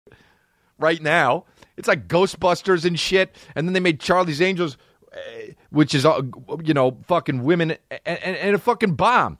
right now. It's like Ghostbusters and shit. And then they made Charlie's Angels, which is, fucking women, and it fucking bombed.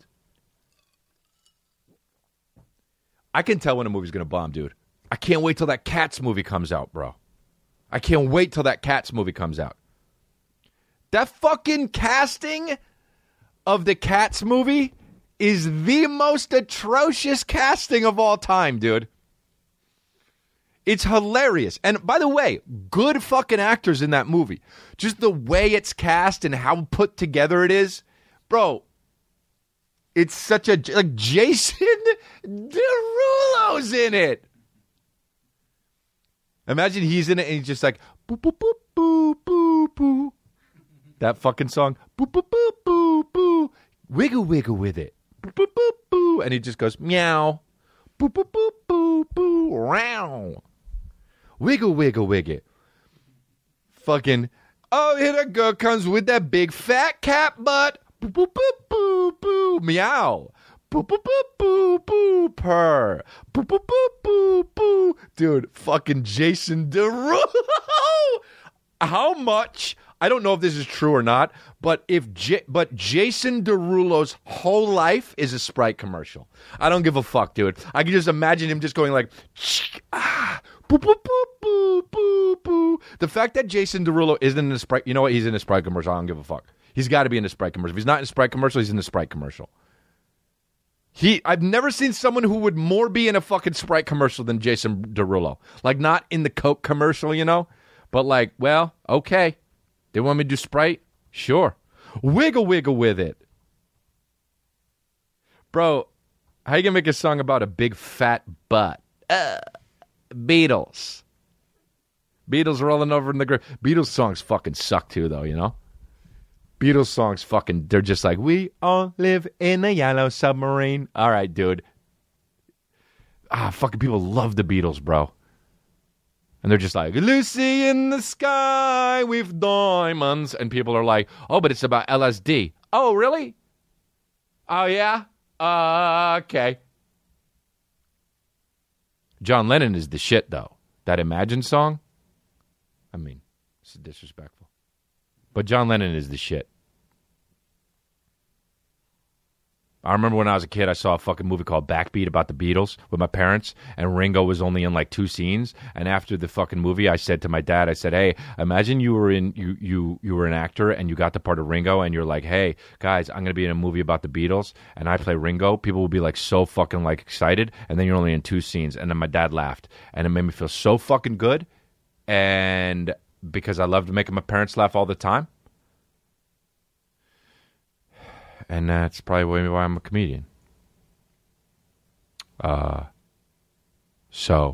I can tell when a movie's going to bomb, dude. I can't wait till that Cats movie comes out, bro. I can't wait till that Cats movie comes out. That fucking casting of the Cats movie is the most atrocious casting of all time, dude. It's hilarious. And by the way, good fucking actors in that movie. Just the way it's cast and how put together it is. Bro, it's such a... Like, Jason Derulo's in it. Imagine he's in it and he's just like... Boo, boo, boo, boo, boo, boo. That fucking song. Boo, boo, boo, boo, boo. Wiggle, wiggle with it. Boo, boo, boo, boo. And he just goes, meow. Boo, boo, boo, boo, boo. Row. Wiggle, wiggle, wiggle. Fucking, oh, here the girl comes with that big fat cat butt. Boo, boo, boo, boo, boo. Meow. Boo, boo, boo, boo, boo. Purr. Boo, boo, boo, boo, boo. Dude, fucking Jason Derulo. How much... I don't know if this is true or not, but Jason Derulo's whole life is a Sprite commercial. I don't give a fuck, dude. I can just imagine him just going like, boo, boo, boo, boo, boo, boo. The fact that Jason Derulo isn't in a Sprite, you know what? He's in a Sprite commercial. I don't give a fuck. He's got to be in a Sprite commercial. If he's not in a Sprite commercial, he's in a Sprite commercial. I've never seen someone who would more be in a fucking Sprite commercial than Jason Derulo. Like, not in the Coke commercial, you know? But like, well, okay. They want me to do Sprite? Sure. Wiggle, wiggle with it. Bro, how you gonna make a song about a big fat butt? Beatles. Beatles rolling over in the grave. Beatles songs fucking suck too, though, you know? Beatles songs fucking, they're just like, we all live in a yellow submarine. All right, dude. Fucking people love the Beatles, bro. And they're just like, Lucy in the sky with diamonds. And people are like, oh, but it's about LSD. Oh, really? Oh, yeah? Okay. John Lennon is the shit, though. That Imagine song? I mean, it's disrespectful. But John Lennon is the shit. I remember when I was a kid, I saw a fucking movie called Backbeat about the Beatles with my parents, and Ringo was only in like 2 scenes. And after the fucking movie, I said to my dad, I said, hey, imagine you were an actor and you got the part of Ringo, and you're like, hey, guys, I'm going to be in a movie about the Beatles, and I play Ringo. People will be like so fucking like excited, and then you're only in 2 scenes. And then my dad laughed, and it made me feel so fucking good. And because I loved making my parents laugh all the time. And that's probably why I'm a comedian. So,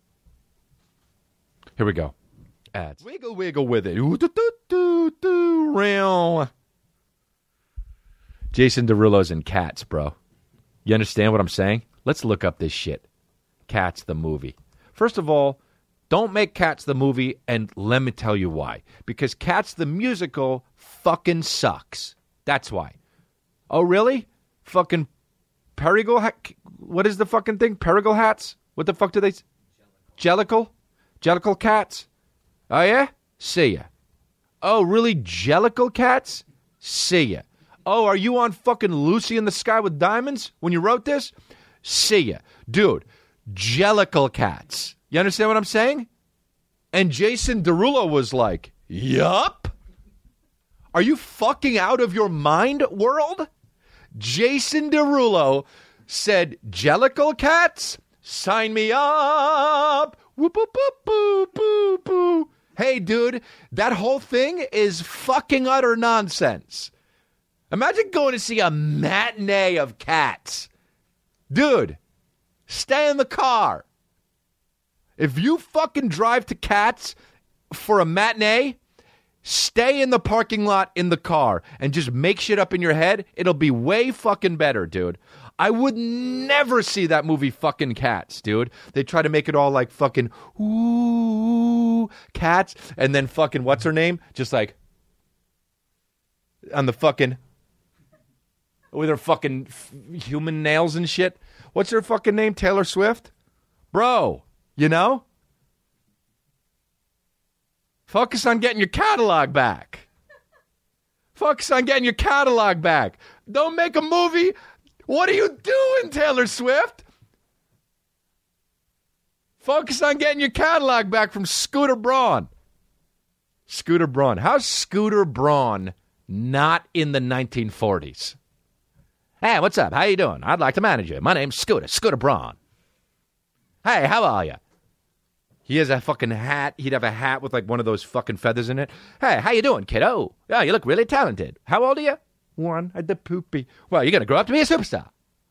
here we go. Ads. Wiggle, wiggle with it. Ooh, doo, doo, doo, doo, real. Jason Derulo's in Cats, bro. You understand what I'm saying? Let's look up this shit. Cats, the movie. First of all, don't make Cats the movie, and let me tell you why. Because Cats the musical fucking sucks. That's why. Oh, really? Fucking Perigal hat? What is the fucking thing? Perigal hats? What the fuck do they... Jellicle? Jellicle cats? Oh, yeah? See ya. Oh, really? Jellicle cats? See ya. Oh, are you on fucking Lucy in the Sky with Diamonds when you wrote this? See ya. Dude, Jellicle cats. You understand what I'm saying? And Jason Derulo was like, yup. Are you fucking out of your mind, world? Jason Derulo said, Jellicle cats, sign me up. Whoop, whoop, whoop, boo, boo, boo. Hey, dude, that whole thing is fucking utter nonsense. Imagine going to see a matinee of Cats. Dude, stay in the car. If you fucking drive to Cats for a matinee, stay in the parking lot in the car and just make shit up in your head. It'll be way fucking better, dude. I would never see that movie fucking Cats, dude. They try to make it all like fucking, ooh, Cats. And then fucking, what's her name? Just like, on the fucking, with her fucking human nails and shit. What's her fucking name? Taylor Swift? Bro, you know? Focus on getting your catalog back. Focus on getting your catalog back. Don't make a movie. What are you doing, Taylor Swift? Focus on getting your catalog back from Scooter Braun. Scooter Braun. How's Scooter Braun not in the 1940s? Hey, what's up? How you doing? I'd like to manage you. My name's Scooter Braun. Hey, how are you? He has a fucking hat. He'd have a hat with like one of those fucking feathers in it. Hey, how you doing, kiddo? Oh, you look really talented. How old are you? 1 at the poopy. Well, you're going to grow up to be a superstar.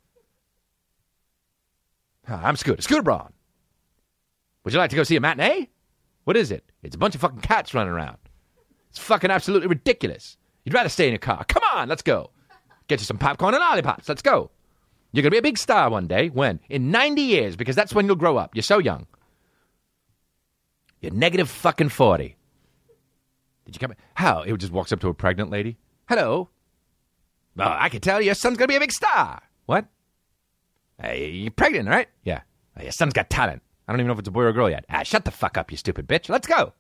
I'm Scooter Braun. Would you like to go see a matinee? What is it? It's a bunch of fucking cats running around. It's fucking absolutely ridiculous. You'd rather stay in your car. Come on, let's go. Get you some popcorn and lollipops. Let's go. You're going to be a big star one day. When? In 90 years, because that's when you'll grow up. You're so young. You're negative fucking 40. Did you come? How? He just walks up to a pregnant lady. Hello. Well, I can tell your son's going to be a big star. What? Hey, you're pregnant, right? Yeah. Your son's got talent. I don't even know if it's a boy or a girl yet. Shut the fuck up, you stupid bitch. Let's go.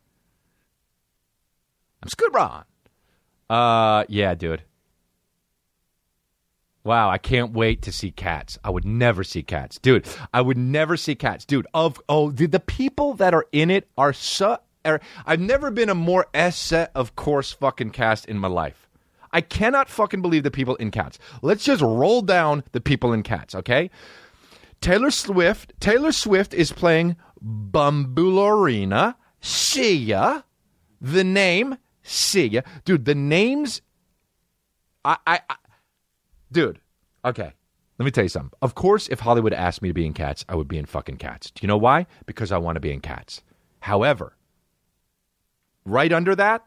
I'm Scooter Braun. Yeah, dude. Wow, I can't wait to see Cats. I would never see Cats. Dude, I would never see Cats. Dude, the people that are in it are I've never been a more set of course fucking cast in my life. I cannot fucking believe the people in Cats. Let's just roll down the people in Cats, okay? Taylor Swift is playing Bumbulorina. Sia. The name, Sia. Dude, the names... Dude, okay, let me tell you something. Of course, if Hollywood asked me to be in Cats, I would be in fucking Cats. Do you know why? Because I want to be in Cats. However, right under that,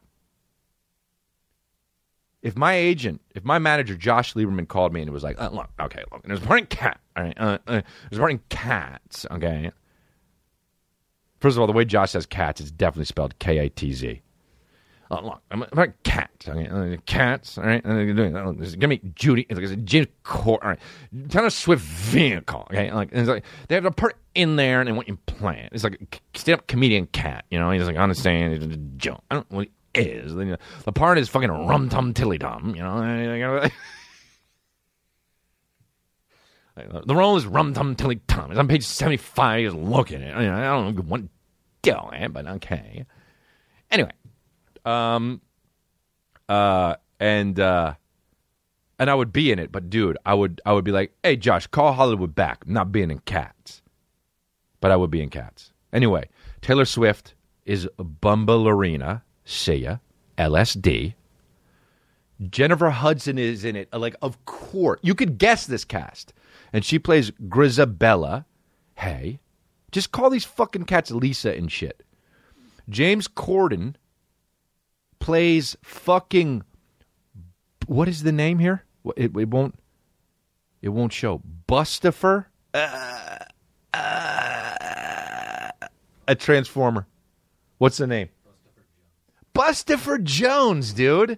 if my manager, Josh Lieberman, called me and was like, look, and it was playing Cat, all right, it was playing Cats, okay? First of all, the way Josh says Cats, it's definitely spelled K-A-T-Z. Look, I'm about cats. Okay? Cats, all right? Give me Judy. It's like James Corden. All right. Taylor Swift vehicle. Okay, like they have to put it in there and they want you to play it. It's like a stand-up comedian cat. You know, he's like on the stand. He's a joke. I don't know what he is. The part is fucking rum tum tilly tum. You know, the role is rum tum tilly tum. It's on page 75. He's looking at it. I don't know what do it, but okay. Anyway. And I would be in it, but dude, I would be like, hey, Josh, call Hollywood back. I'm not being in Cats. But I would be in Cats. Anyway, Taylor Swift is Bumbulorina, Sia, LSD. Jennifer Hudson is in it. Like, of course. You could guess this cast. And she plays Grizabella. Hey, just call these fucking cats Lisa and shit. James Corden plays fucking, what is the name here? It won't show. Bustifer? A Transformer. What's the name? Bustifer Jones, dude.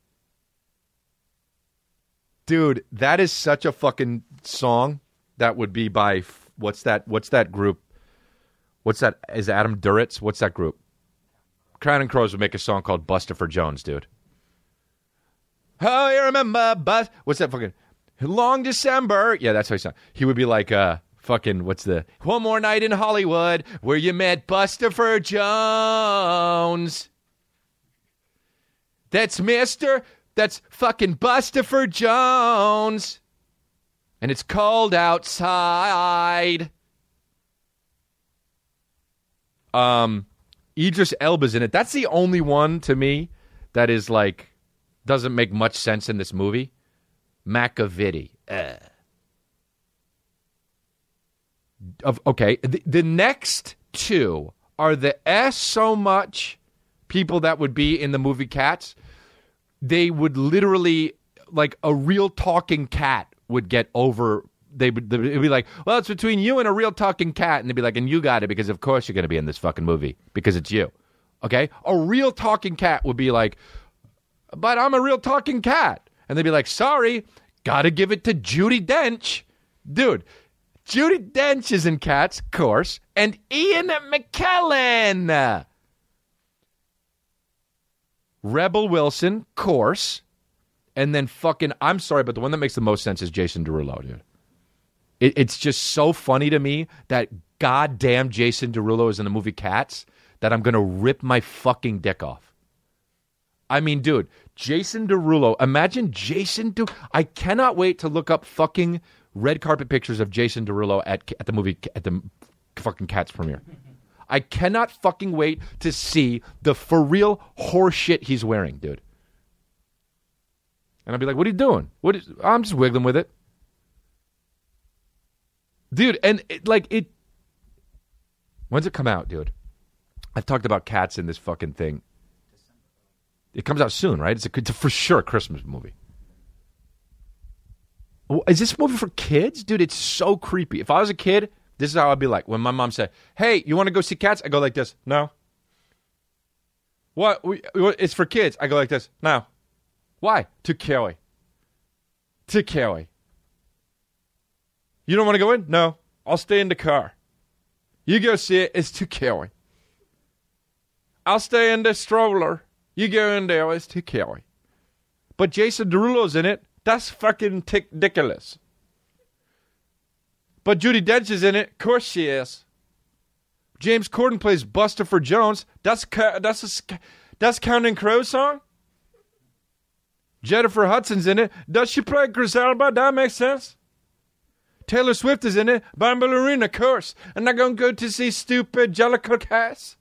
Dude, that is such a fucking song. That would be by, what's that group? What's that? Is Adam Duritz? What's that group? Counting Crows would make a song called Bustifer Jones, dude. Oh, you remember what's that fucking Long December? Yeah, that's how he sounds. He would be like fucking what's the One More Night in Hollywood where you met Bustifer Jones. That's fucking Bustifer Jones. And it's cold outside. Idris Elba's in it. That's the only one to me that is like doesn't make much sense in this movie. Macavity. Okay, the next two are the so much people that would be in the movie Cats. They would literally, like a real talking cat would get over. It'd be like, well, it's between you and a real talking cat. And they'd be like, and you got it because of course you're going to be in this fucking movie because it's you. Okay? A real talking cat would be like, but I'm a real talking cat. And they'd be like, sorry, got to give it to Judi Dench. Dude, Judi Dench is in Cats, of course. And Ian McKellen. Rebel Wilson, course, and then fucking, I'm sorry, but the one that makes the most sense is Jason Derulo, dude. It's just so funny to me that goddamn Jason Derulo is in the movie Cats that I'm going to rip my fucking dick off. I mean, dude, Jason Derulo, imagine Jason I cannot wait to look up fucking red carpet pictures of Jason Derulo at the fucking Cats premiere. I cannot fucking wait to see the for real horse shit he's wearing, dude. And I'll be like, what are you doing? I'm just wiggling with it. Dude, and when's it come out, dude? I've talked about Cats in this fucking thing. It comes out soon, right? It's for sure a Christmas movie. Is this movie for kids? Dude, it's so creepy. If I was a kid, this is how I'd be like. When my mom said, hey, you want to go see Cats? I go like this. No. What? It's for kids. I go like this. No. Why? To Kelly. You don't want to go in? No. I'll stay in the car. You go see it. It's too Kelly. I'll stay in the stroller. You go in there. It's too Kelly. But Jason Derulo's in it. That's fucking ridiculous. But Judi Dench is in it. Of course she is. James Corden plays Bustopher Jones. That's Counting Crows song? Jennifer Hudson's in it. Does she play Griselda? That makes sense. Taylor Swift is in it. Ballerina, of course. And I'm going to go to see stupid Jellicle Cass.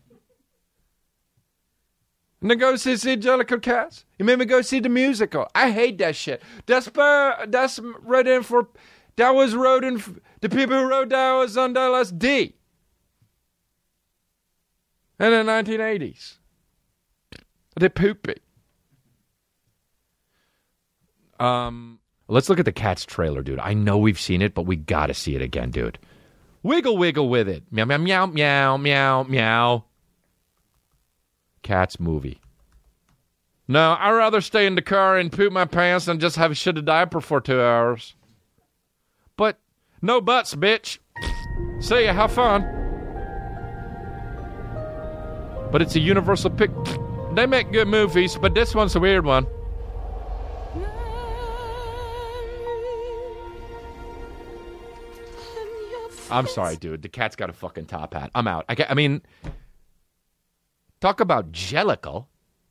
And then go see Jellicle Cass. You made me go see the musical. I hate that shit. That's right in for... That was wrote in... The people who wrote that was on LSD. In the 1980s. They're poopy. Let's look at the Cats trailer, dude. I know we've seen it, but we gotta see it again, dude. Wiggle, wiggle with it. Meow, meow, meow, meow, meow, meow. Cats movie. No, I'd rather stay in the car and poop my pants than just have a shitty diaper for 2 hours. But no buts, bitch. See ya, have fun. But it's a universal pick. They make good movies, but this one's a weird one. I'm sorry, dude. The Cat's got a fucking top hat. I'm out. I mean, talk about Jellicle.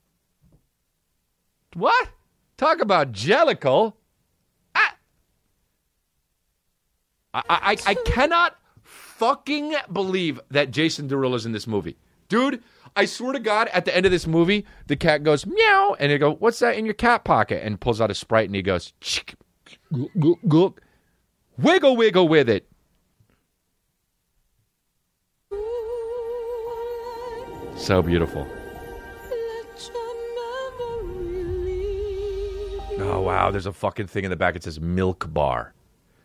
What? Talk about Jellicle. I cannot fucking believe that Jason Derulo's in this movie. Dude, I swear to God, at the end of this movie, the cat goes, meow, and he goes, what's that in your cat pocket? And pulls out a Sprite, and he goes, chick, wiggle, wiggle with it. So beautiful. Oh, wow, there's a fucking thing in the back. It says Milk Bar.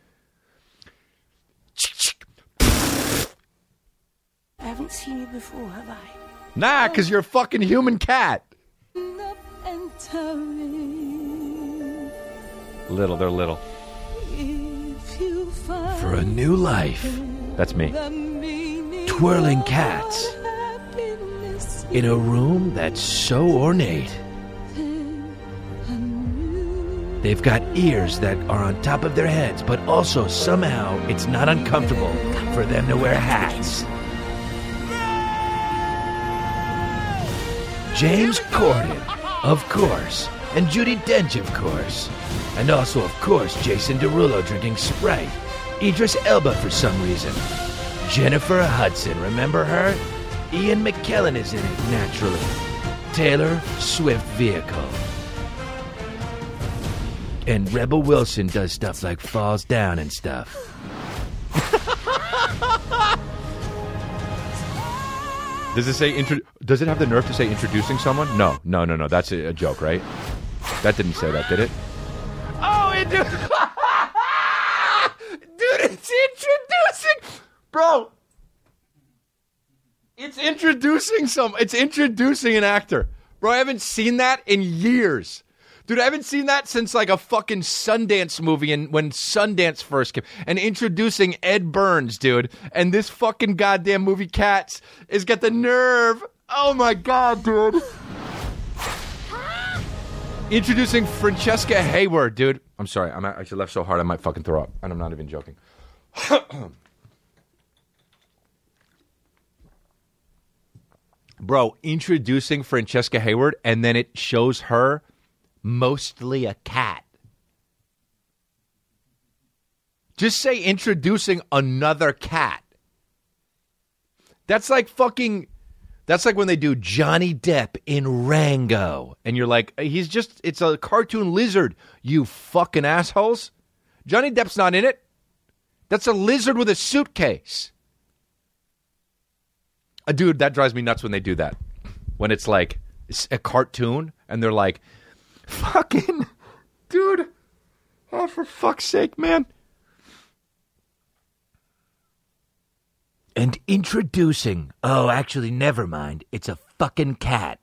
I haven't seen you before, have I? Nah, because you're a fucking human cat. Little, they're little. For a new life. That's me. Twirling cats. In a room that's so ornate. They've got ears that are on top of their heads, but also somehow it's not uncomfortable for them to wear hats. James Corden, of course, and Judi Dench, of course, and also, of course, Jason Derulo drinking Sprite, Idris Elba for some reason, Jennifer Hudson, remember her? Ian McKellen is in it, naturally. Taylor Swift vehicle. And Rebel Wilson does stuff like falls down and stuff. Does it say does it have the nerve to say introducing someone? No. That's a joke, right? That didn't say that, did it? Oh, it did. Dude, it's introducing, bro. It's introducing an actor, bro. I haven't seen that in years. Dude, I haven't seen that since like a fucking Sundance movie and when Sundance first came. And introducing Ed Burns, dude. And this fucking goddamn movie Cats has got the nerve. Oh my God, dude. Introducing Francesca Hayward, dude. I'm sorry. I should laugh so hard I might fucking throw up. And I'm not even joking. Bro, introducing Francesca Hayward, and then it shows her mostly a cat. Just say introducing another cat. That's like fucking... That's like when they do Johnny Depp in Rango. And you're like, it's a cartoon lizard, you fucking assholes. Johnny Depp's not in it. That's a lizard with a suitcase. Dude, that drives me nuts when they do that. When it's like it's a cartoon and they're like, fucking, dude. Oh, for fuck's sake, man. And introducing, oh, actually, never mind. It's a fucking cat.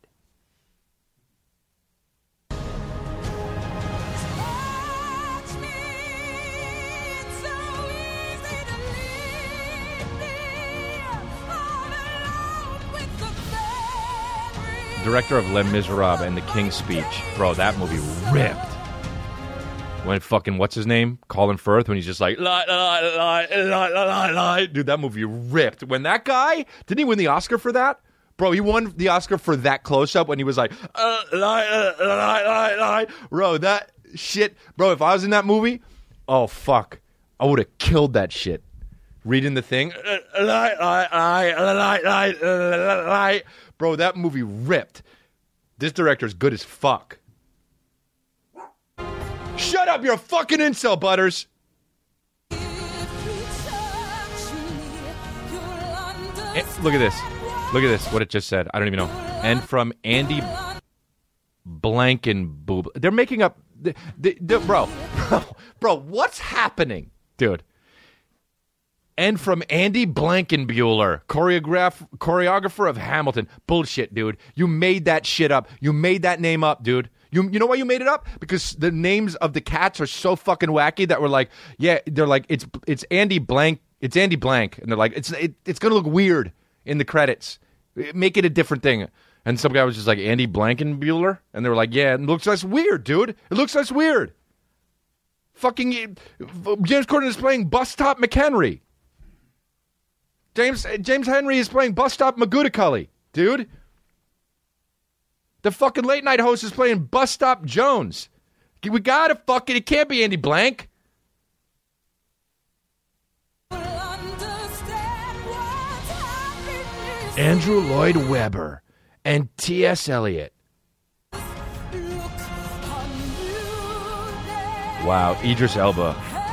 Director of Les Miserables and The King's Speech. Bro, that movie ripped. When fucking, what's his name? Colin Firth, when he's just like, lie. Dude, that movie ripped. When that guy, didn't he win the Oscar for that? Bro, he won the Oscar for that close-up when he was like, lie. Bro, that shit. Bro, if I was in that movie, oh, fuck. I would have killed that shit. Reading the thing. Lie. Bro, that movie ripped. This director's good as fuck. Shut up, you're a fucking incel, Butters. Look at this. Look at this, what it just said. I don't even know. And from Andy Blankenboob. They're making up... Bro, what's happening? Dude. And from Andy Blankenbuehler, choreographer of Hamilton. Bullshit, dude. You made that shit up. You made that name up, dude. You know why you made it up? Because the names of the cats are so fucking wacky that we're like, yeah, they're like, it's Andy Blank, it's Andy Blank, and they're like, it's gonna look weird in the credits. Make it a different thing. And some guy was just like, Andy Blankenbuehler, and they were like, yeah, it looks less weird, dude. It looks less weird. Fucking James Corden is playing Bus Stop McHenry. James Henry is playing Bus Stop McGoodicully, dude. The fucking late night host is playing Bus Stop Jones. We gotta fucking... It can't be Andy Blank. Andrew Lloyd Webber and T.S. Eliot. Wow, Idris Elba.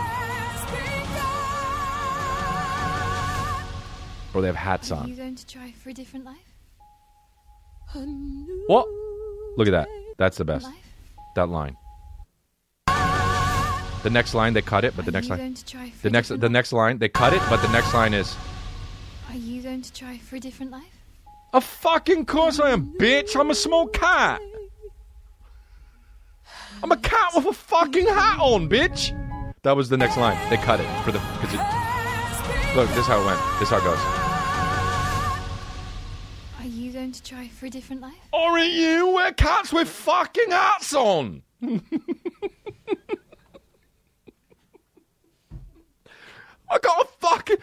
Or they have hats on. Are you going to try for a different life? What? Look at that. That's the best. Life? That line. The next line they cut it, but the next line. The next line they cut it, but the next line is. Are you going to try for a different life? Of fucking course I am, bitch. I'm a small cat. I'm a cat with a fucking hat on, bitch. That was the next line. They cut it for the. Look, this is how it went. This is how it goes. Are you going to try for a different life? Or are you? We're cats with fucking hats on. I got a fucking...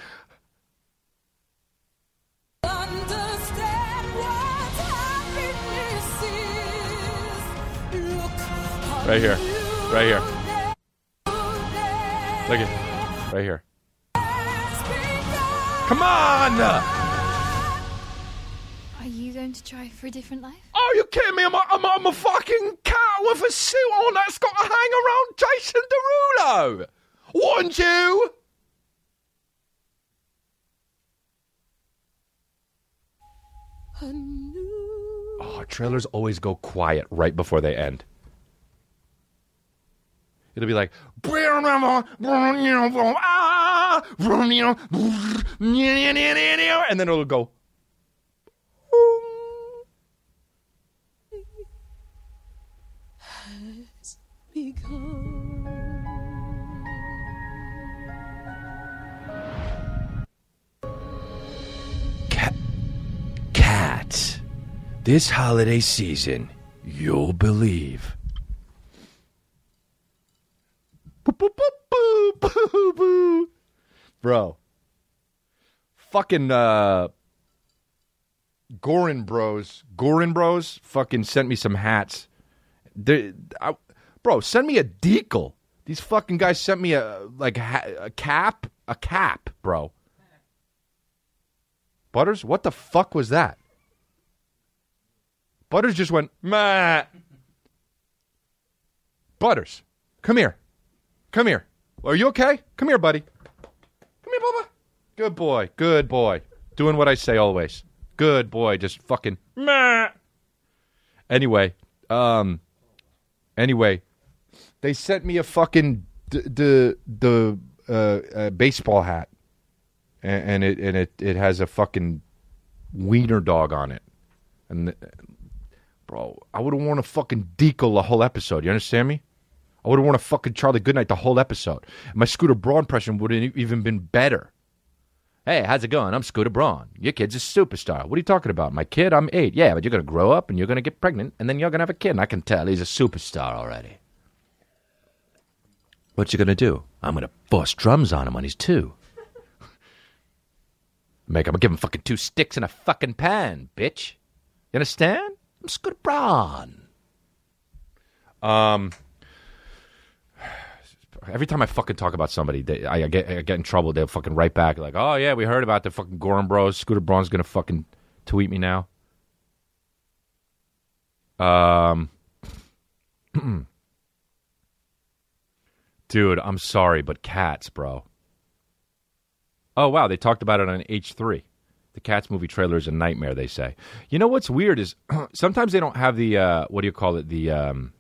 Right here. Right here. Look at... Right here. Come on! Are you going to try for a different life? Oh, you kidding me? I'm a fucking cat with a suit on that's got to hang around Jason Derulo. Wouldn't you? Oh, trailers always go quiet right before they end. It'll be like, and then it'll go. Cats. This holiday season, you'll believe. Boo. Bro. Fucking Gorin Bros fucking sent me some hats. Bro, send me a decal. These fucking guys sent me a cap, bro. Butters, what the fuck was that? Butters just went, meh. Butters, come here. Are you okay? Come here, buddy. Come here, Bubba. Good boy. Doing what I say always. Good boy, just fucking meh. Anyway, they sent me a fucking baseball hat, and it has a fucking wiener dog on it, and bro, I would have worn a fucking decal the whole episode. You understand me? I would have worn a fucking Charlie Goodnight the whole episode. My Scooter Braun impression would have even been better. Hey, how's it going? I'm Scooter Braun. Your kid's a superstar. What are you talking about? My kid? I'm 8. Yeah, but you're going to grow up and you're going to get pregnant and then you're going to have a kid. And I can tell he's a superstar already. What you going to do? I'm going to force drums on him when he's 2. I'm going to give him fucking 2 sticks in a fucking pan, bitch. You understand? I'm Scooter Braun. Every time I fucking talk about somebody, I get in trouble. They'll fucking write back like, "Oh yeah, we heard about the fucking Gorin Bros. Scooter Braun's gonna fucking tweet me now." Dude, I'm sorry, but Cats, bro. Oh wow, they talked about it on H3. The Cats movie trailer is a nightmare. They say. You know what's weird is sometimes they don't have the what do you call it, the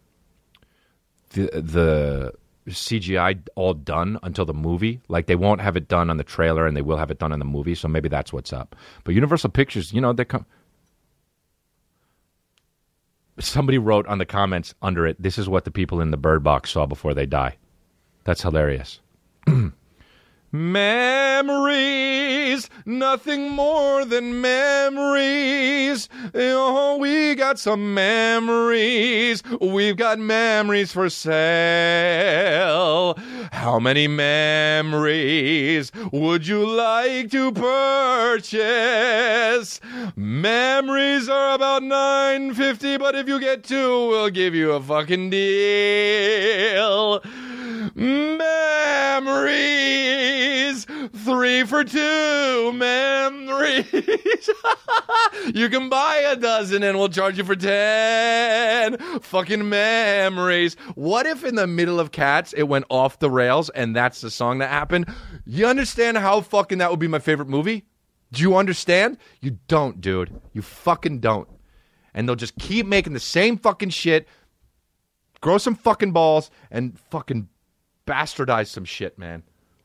CGI all done until the movie. Like they won't have it done on the trailer and they will have it done on the movie, so maybe that's what's up. But Universal Pictures, you know, they come. Somebody wrote on the comments under it, "This is what the people in the Bird Box saw before they die." That's hilarious. Memories, nothing more than memories. Oh, we got some memories. We've got memories for sale. How many memories would you like to purchase? Memories are about $9.50, but if you get 2, we'll give you a fucking deal. Memories, 3 for 2 memories. You can buy a dozen and we'll charge you for 10 fucking memories. What if in the middle of Cats it went off the rails and that's the song that happened? You understand how fucking that would be my favorite movie? Do you understand? You don't, dude. You fucking don't. And they'll just keep making the same fucking shit, grow some fucking balls, and fucking bastardize some shit, man.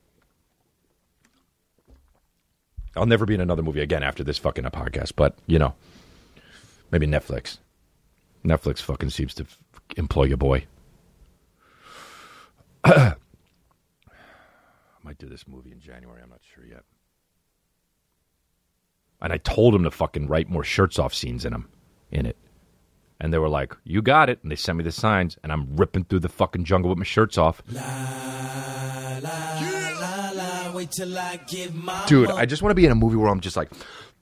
I'll never be in another movie again after this fucking podcast, but, you know, maybe Netflix. Netflix fucking seems to employ your boy. I might do this movie in January. I'm not sure yet. And I told him to fucking write more shirts off scenes in it. And they were like, "You got it." And they sent me the signs, and I'm ripping through the fucking jungle with my shirts off. Dude, I just want to be in a movie where I'm just like,